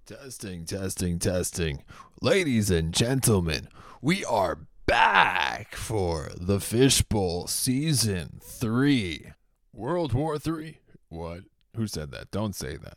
Testing, testing, testing. Ladies and gentlemen, we are back for the Fishbowl Season 3. World War 3? What? Who said that? Don't say that.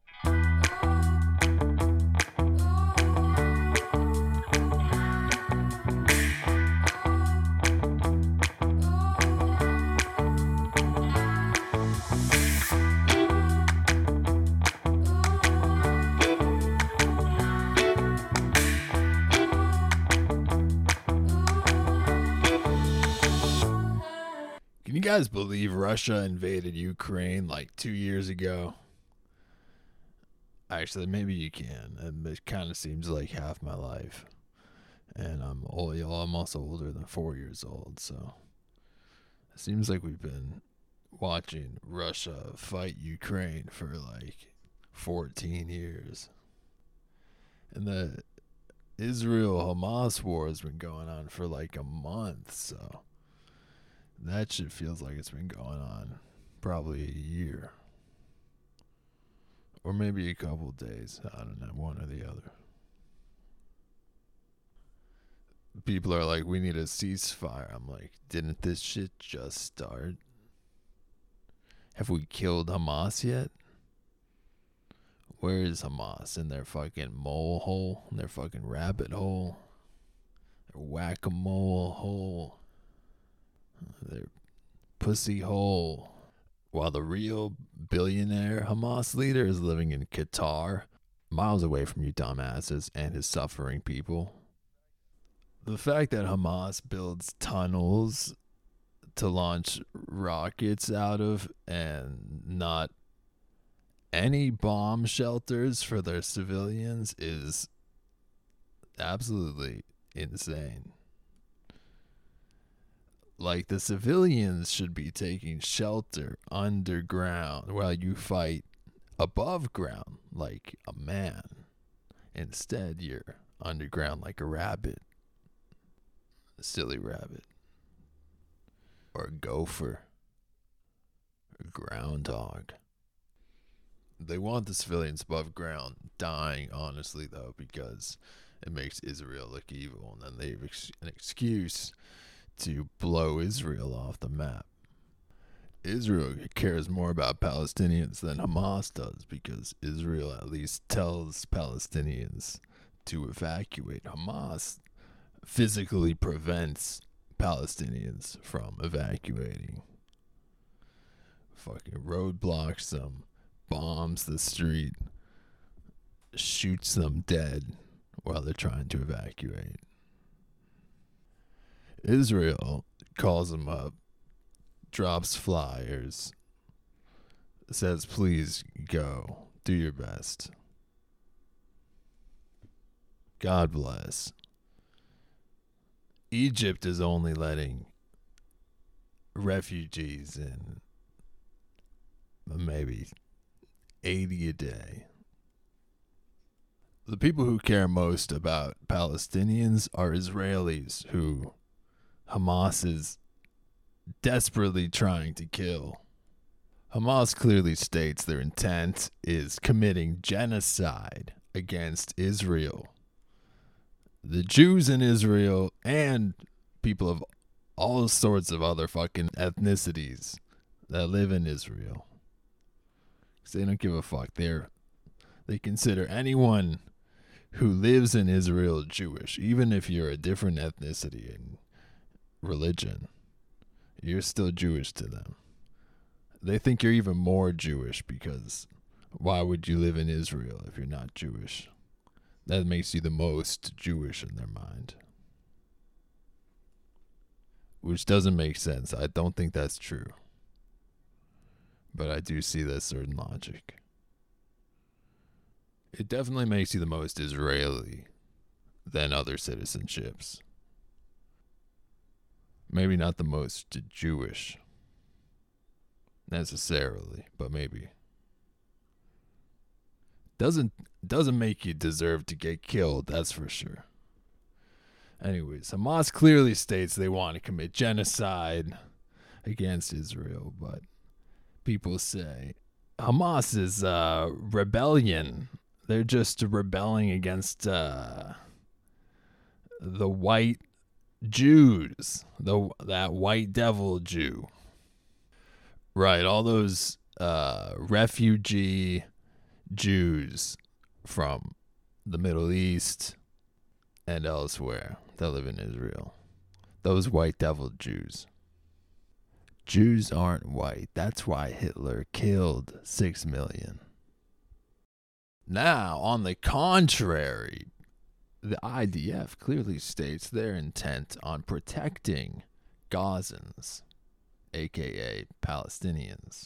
Can you guys believe Russia invaded Ukraine like 2 years ago? Actually, maybe you can. It kind of seems like half my life. And I'm also older than 4 years old, so it seems like we've been watching Russia fight Ukraine for like 14 years. And the Israel-Hamas war has been going on for like a month, so that shit feels like it's been going on probably a year. Or maybe a couple days. I don't know, one or the other. People are like, we need a ceasefire. I'm like, didn't this shit just start? Have we killed Hamas yet? Where is Hamas? In their fucking mole hole? In their fucking rabbit hole? Their whack-a-mole hole? Their pussy hole. While the real billionaire Hamas leader is living in Qatar, miles away from you dumbasses and his suffering people. The fact that Hamas builds tunnels to launch rockets out of and not any bomb shelters for their civilians is absolutely insane. Like, the civilians should be taking shelter underground while you fight above ground like a man. Instead, you're underground like a rabbit. A silly rabbit. Or a gopher. Or a groundhog. They want the civilians above ground dying, honestly, though, because it makes Israel look evil, and then they have an excuse to blow Israel off the map. Israel cares more about Palestinians than Hamas does, because Israel at least tells Palestinians to evacuate. Hamas physically prevents Palestinians from evacuating. Fucking roadblocks them, bombs the street, shoots them dead while they're trying to evacuate. Israel calls them up, drops flyers, says, please go, do your best. God bless. Egypt is only letting refugees in maybe 80 a day. The people who care most about Palestinians are Israelis who Hamas is desperately trying to kill. Hamas clearly states their intent is committing genocide against Israel. The Jews in Israel and people of all sorts of other fucking ethnicities that live in Israel. 'Cause they don't give a fuck. They consider anyone who lives in Israel Jewish, even if you're a different ethnicity and religion. You're still Jewish to them. They think you're even more Jewish because why would you live in Israel if you're not Jewish? That makes you the most Jewish in their mind. Which doesn't make sense. I don't think that's true. But I do see that certain logic. It definitely makes you the most Israeli than other citizenships. Maybe not the most Jewish necessarily, but maybe. Doesn't make you deserve to get killed, that's for sure. Anyways, Hamas clearly states they want to commit genocide against Israel, but people say Hamas is rebellion. They're just rebelling against the white Jews, that white devil Jew. Right, all those refugee Jews from the Middle East and elsewhere that live in Israel. Those white devil Jews. Jews aren't white. That's why Hitler killed 6 million. Now, on the contrary, the IDF clearly states their intent on protecting Gazans, aka Palestinians.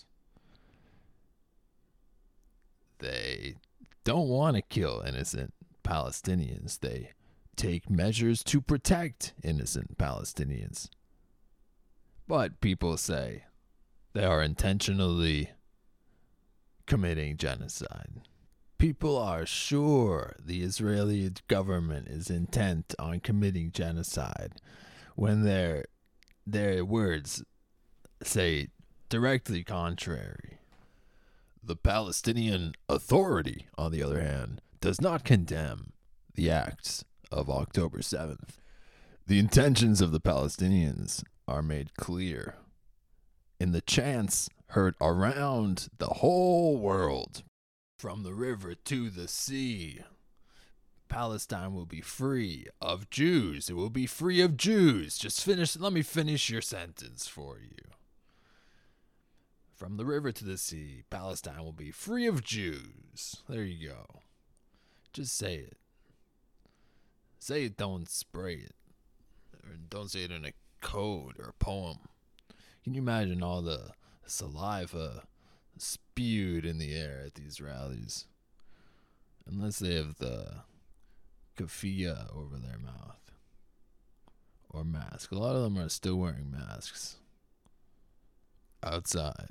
They don't want to kill innocent Palestinians. They take measures to protect innocent Palestinians. But people say they are intentionally committing genocide. People are sure the Israeli government is intent on committing genocide when their words say directly contrary. The Palestinian Authority, on the other hand, does not condemn the acts of October 7th. The intentions of the Palestinians are made clear in the chants heard around the whole world. From the river to the sea, Palestine will be free of Jews. It will be free of Jews. Let me finish your sentence for you. From the river to the sea, Palestine will be free of Jews. There you go. Just say it. Say it, don't spray it. Or don't say it in a code or a poem. Can you imagine all the saliva spewed in the air at these rallies? Unless they have the keffiyeh over their mouth. Or mask. A lot of them are still wearing masks. Outside.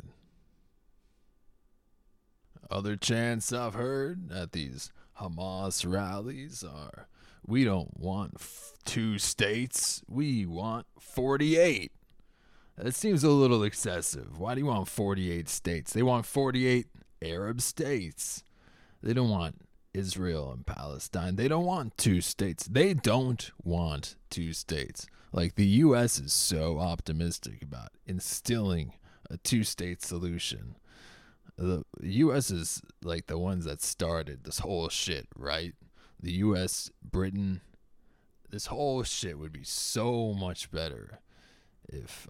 Other chants I've heard at these Hamas rallies are, we don't want 2 states, we want 48. That seems a little excessive. Why do you want 48 states? They want 48 Arab states. They don't want Israel and Palestine. They don't want 2 states. They don't want 2 states. Like, the U.S. is so optimistic about instilling a 2-state solution. The U.S. is like the ones that started this whole shit, right? The U.S., Britain, this whole shit would be so much better if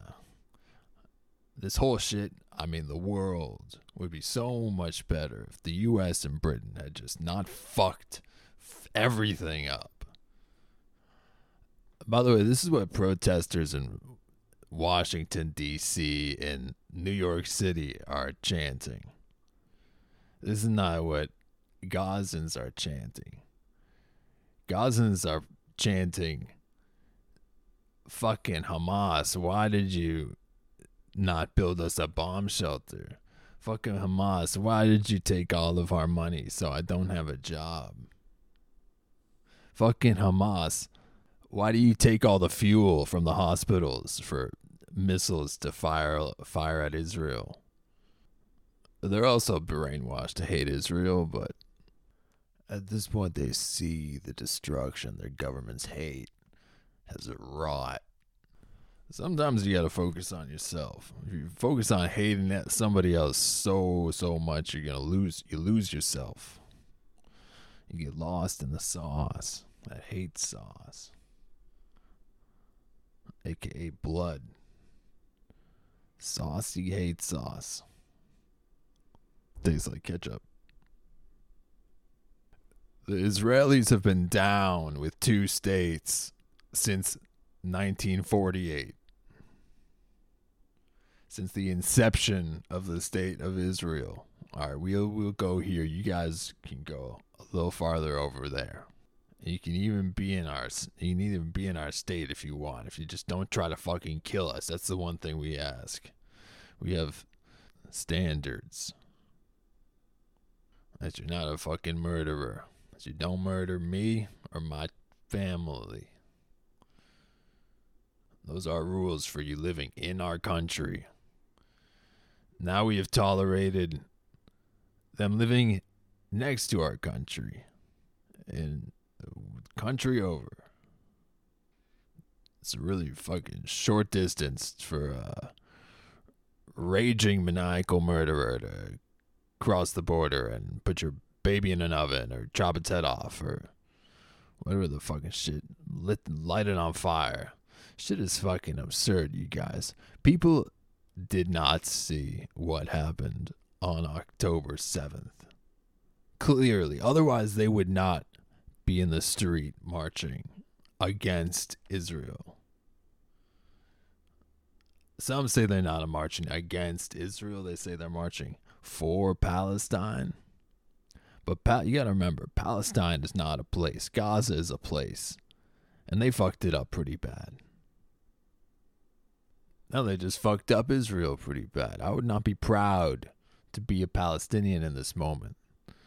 this whole shit, I mean the world, would be so much better if the U.S. and Britain had just not fucked everything up. By the way, this is what protesters in Washington, D.C. and New York City are chanting. This is not what Gazans are chanting. Gazans are chanting, fucking Hamas, why did you not build us a bomb shelter? Fucking Hamas, why did you take all of our money so I don't have a job? Fucking Hamas, why do you take all the fuel from the hospitals for missiles to fire at Israel? They're also brainwashed to hate Israel, but at this point they see the destruction their governments hate has wrought. Sometimes you gotta focus on yourself. If you focus on hating somebody else so much, you're gonna lose yourself. You get lost in the sauce, that hate sauce, aka blood. Saucy hate sauce. Tastes like ketchup. The Israelis have been down with 2 states since 1948. Since the inception of the state of Israel. All right, we'll go here. You guys can go a little farther over there. You can even be in our state if you want. If you just don't try to fucking kill us. That's the one thing we ask. We have standards. That you're not a fucking murderer. That you don't murder me or my family. Those are rules for you living in our country. Now we have tolerated them living next to our country, in the country over. It's a really fucking short distance for a raging maniacal murderer to cross the border and put your baby in an oven or chop its head off or whatever the fucking shit, light it on fire. Shit is fucking absurd, you guys. People did not see what happened on October 7th. Clearly. Otherwise, they would not be in the street marching against Israel. Some say they're not marching against Israel. They say they're marching for Palestine. But you got to remember, Palestine is not a place. Gaza is a place. And they fucked it up pretty bad. No, they just fucked up Israel pretty bad. I would not be proud to be a Palestinian in this moment.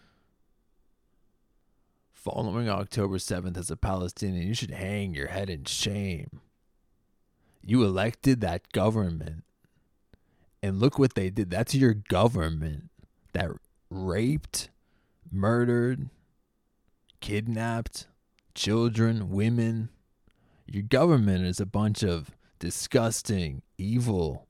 Following October 7th as a Palestinian, you should hang your head in shame. You elected that government. And look what they did. That's your government that raped, murdered, kidnapped children, women. Your government is a bunch of disgusting, evil.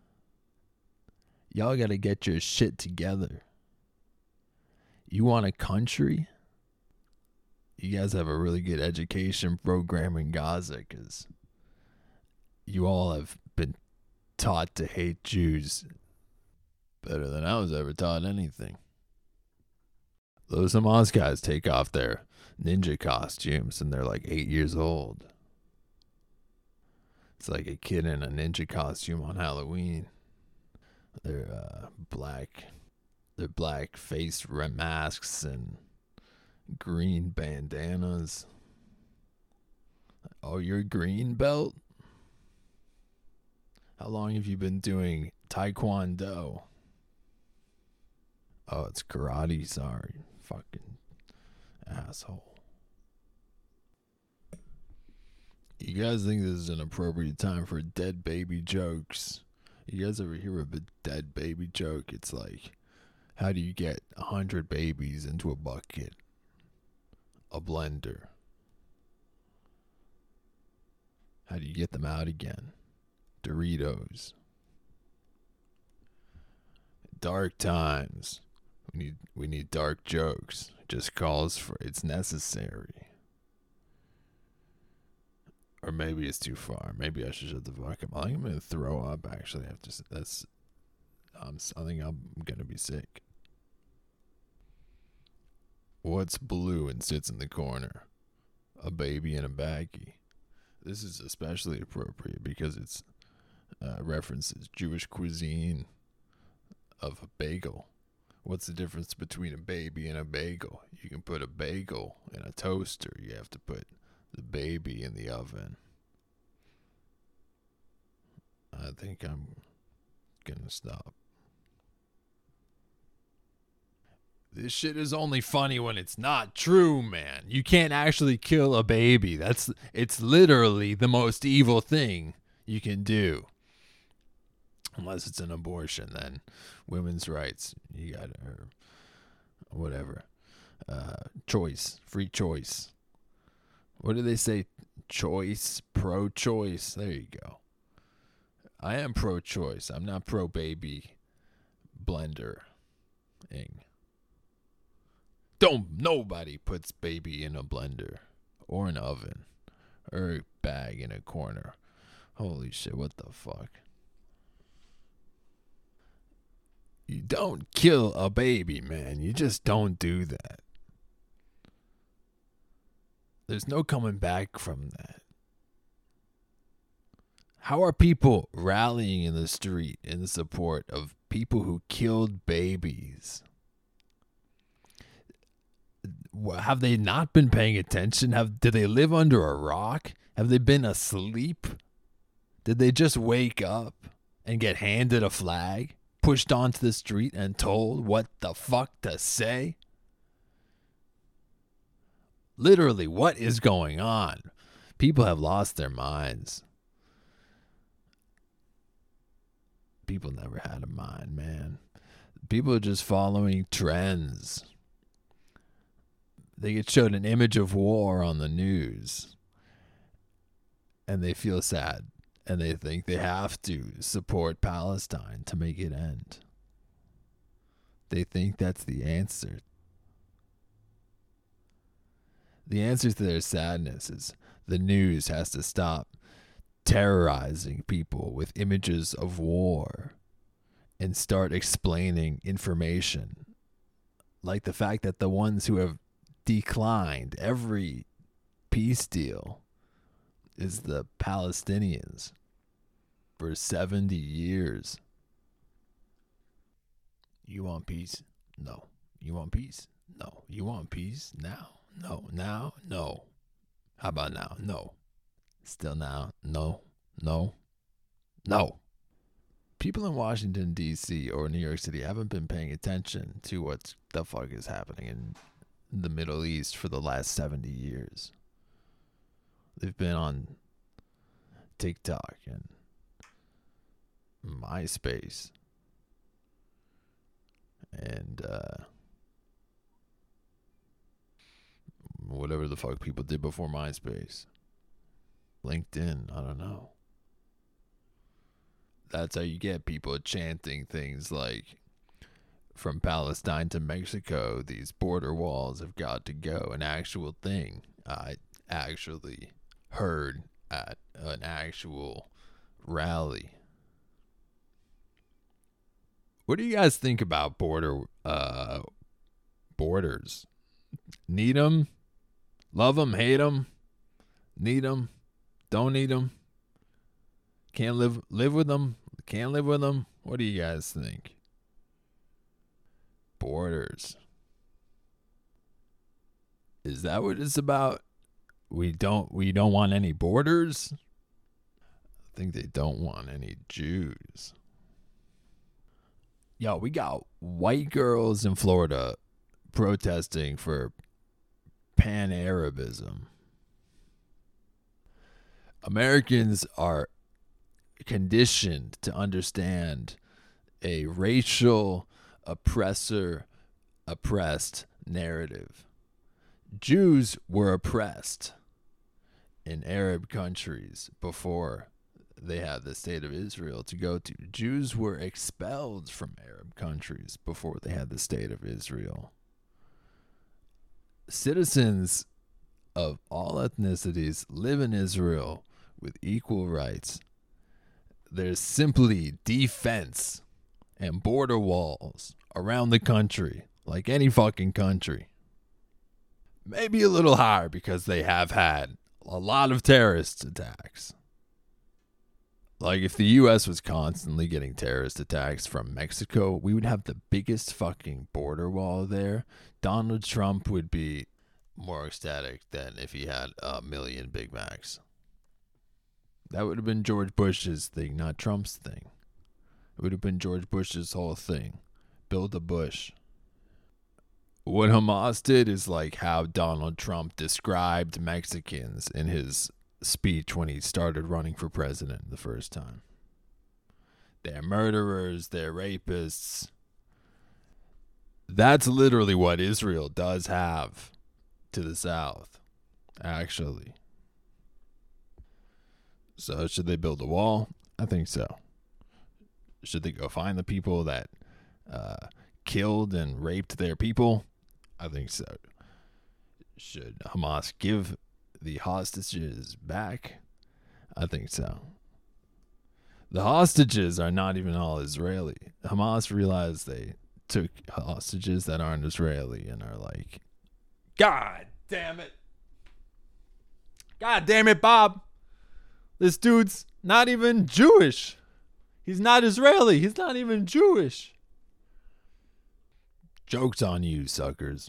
Y'all got to get your shit together. You want a country? You guys have a really good education program in Gaza because you all have been taught to hate Jews better than I was ever taught anything. Those Hamas guys take off their ninja costumes and they're like 8 years old. It's like a kid in a ninja costume on Halloween. They're black face masks and green bandanas. Oh, you're green belt? How long have you been doing Taekwondo? Oh, it's karate. Sorry. Fucking asshole. You guys think this is an appropriate time for dead baby jokes? You guys ever hear of a dead baby joke? It's like, how do you get 100 babies into a bucket? A blender. How do you get them out again? Doritos. Dark times. We need dark jokes. It just calls for it's necessary. Or maybe it's too far. Maybe I should shut the fuck up. I think I'm gonna throw up. Actually, I think I'm gonna be sick. What's blue and sits in the corner? A baby in a baggie. This is especially appropriate because it's references Jewish cuisine of a bagel. What's the difference between a baby and a bagel? You can put a bagel in a toaster. You have to put the baby in the oven. I think I'm gonna stop. This shit is only funny when it's not true, man. You can't actually kill a baby. It's literally the most evil thing you can do. Unless it's an abortion, then women's rights. You got or whatever. Choice, free choice. What do they say? Choice, pro-choice. There you go. I am pro-choice. I'm not pro-baby blender-ing. Nobody puts baby in a blender or an oven or a bag in a corner. Holy shit, what the fuck? You don't kill a baby, man. You just don't do that. There's no coming back from that. How are people rallying in the street in support of people who killed babies? Have they not been paying attention? Did they live under a rock? Have they been asleep? Did they just wake up and get handed a flag, pushed onto the street and told what the fuck to say? Literally, what is going on? People have lost their minds. People never had a mind, man. People are just following trends. They get showed an image of war on the news and they feel sad and they think they have to support Palestine to make it end. They think that's the answer. The answer to their sadness is the news has to stop terrorizing people with images of war and start explaining information. Like the fact that the ones who have declined every peace deal is the Palestinians for 70 years. You want peace? No. You want peace? No. You want peace? Now? No. Now? No. How about now? No. Still now? No. No. No. People in Washington, D.C. or New York City haven't been paying attention to what the fuck is happening in the Middle East for the last 70 years. They've been on TikTok and MySpace and whatever the fuck people did before MySpace. LinkedIn, I don't know. That's how you get people chanting things like, from Palestine to Mexico, these border walls have got to go. An actual thing I actually heard at an actual rally. What do you guys think about borders? Need them? Love them? Hate them? Need them? Don't need them? Can't live with them? Can't live with them? What do you guys think? Borders. Is that what it's about? We don't want any borders? I think they don't want any Jews. Yo, we got white girls in Florida protesting for pan-Arabism. Americans are conditioned to understand a racial oppressed narrative. Jews were oppressed in Arab countries before they had the state of Israel to go to. Jews were expelled from Arab countries before they had the state of Israel. Citizens of all ethnicities live in Israel with equal rights. There's simply defense and border walls around the country, like any fucking country. Maybe a little higher because they have had a lot of terrorist attacks. Like if the U.S. was constantly getting terrorist attacks from Mexico, we would have the biggest fucking border wall there. Donald Trump would be more ecstatic than if he had 1 million Big Macs. That would have been George Bush's thing, not Trump's thing. It would have been George Bush's whole thing. Build a bush. What Hamas did is like how Donald Trump described Mexicans in his speech when he started running for president the first time. They're murderers, they're rapists. That's literally what Israel does have to the south, actually. So should they build a wall? I think so. Should they go find the people that killed and raped their people? I think so. Should Hamas give the hostages back? I think so. The hostages are not even all Israeli. Hamas realized they took hostages that aren't Israeli and are like, God damn it. God damn it, Bob. This dude's not even Jewish. He's not Israeli. He's not even Jewish. Joke's on you, suckers.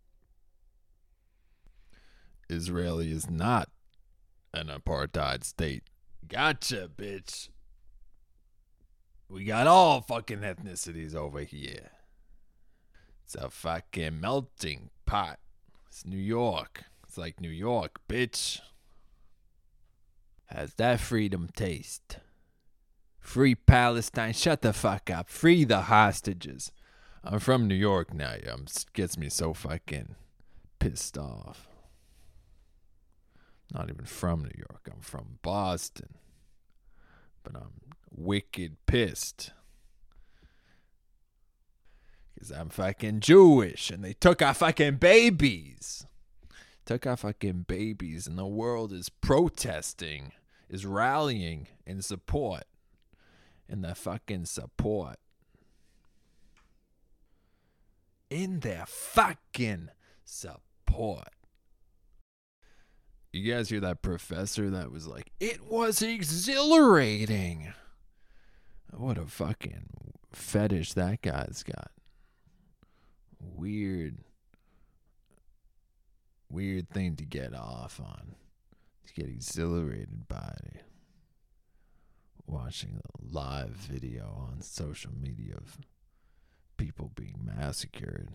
Israel is not an apartheid state. Gotcha, bitch. We got all fucking ethnicities over here. It's a fucking melting pot. It's New York. It's like New York, bitch. How's that freedom taste? Free Palestine. Shut the fuck up. Free the hostages. I'm from New York now. It gets me so fucking pissed off. Not even from New York. I'm from Boston. But I'm wicked pissed. Because I'm fucking Jewish and they took our fucking babies. Took our fucking babies and the world is protesting, is rallying in support. In their fucking support. In their fucking support. You guys hear that professor that was like, it was exhilarating. What a fucking fetish that guy's got. Weird thing to get off on. To get exhilarated by it. Watching a live video on social media of people being massacred.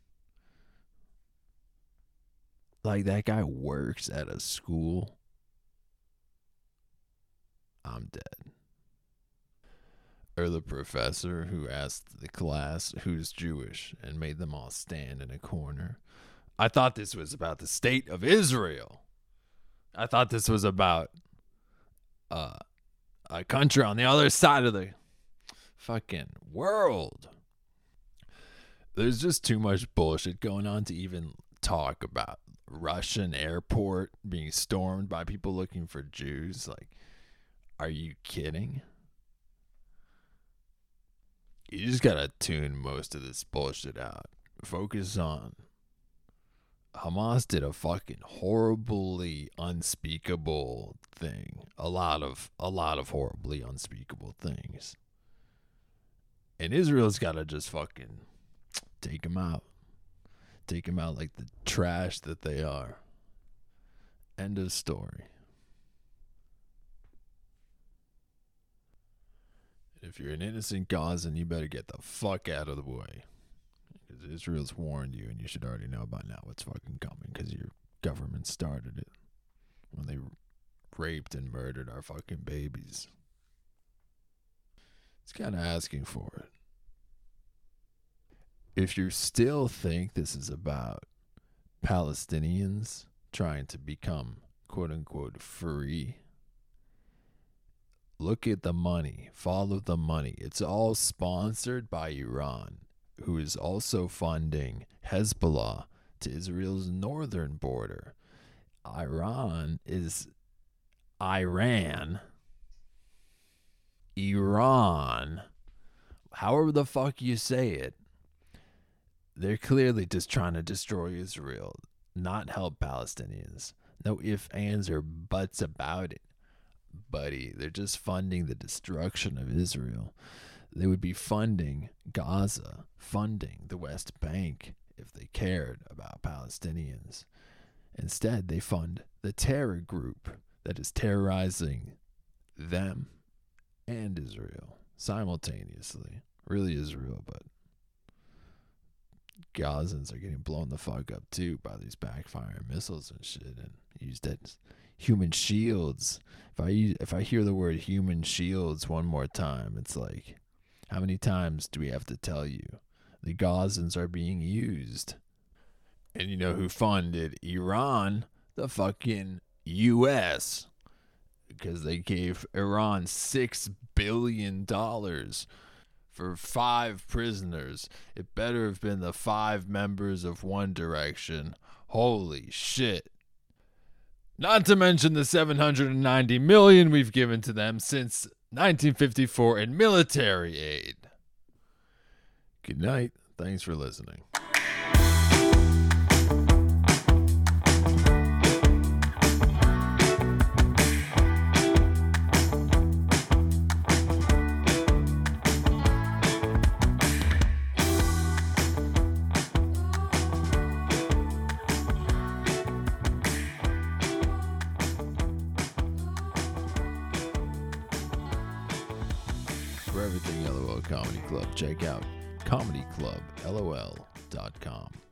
Like, that guy works at a school. I'm dead. Or the professor who asked the class who's Jewish and made them all stand in a corner. I thought this was about the state of Israel. I thought this was about a country on the other side of the fucking world. There's just too much bullshit going on to even talk about Russian airport being stormed by people looking for Jews. Like, are you kidding? You just gotta tune most of this bullshit out. Focus on Hamas did a fucking horribly unspeakable thing. A lot of horribly unspeakable things. And Israel's gotta just fucking take them out. Take them out like the trash that they are. End of story. If you're an innocent Gazan, you better get the fuck out of the way. Because Israel's warned you, and you should already know by now what's fucking coming, because your government started it when they raped and murdered our fucking babies. It's kind of asking for it. If you still think this is about Palestinians trying to become quote-unquote free, look at the money. Follow the money. It's all sponsored by Iran, who is also funding Hezbollah to Israel's northern border. Iran, however the fuck you say it, they're clearly just trying to destroy Israel, not help Palestinians. No ifs, ands, or buts about it, buddy. They're just funding the destruction of Israel. They would be funding Gaza, funding the West Bank if they cared about Palestinians. Instead, they fund the terror group that is terrorizing them and Israel simultaneously. Really Israel, but Gazans are getting blown the fuck up too by these backfiring missiles and shit, and used as human shields. If I hear the word human shields one more time, it's like, how many times do we have to tell you the Gazans are being used? And you know who funded Iran? The fucking U.S. Because they gave Iran $6 billion for 5 prisoners. It better have been the 5 members of One Direction. Holy shit. Not to mention the $790 million we've given to them since 1954 in military aid. Good night. Thanks for listening. For everything LOL Comedy Club, check out comedyclublol.com.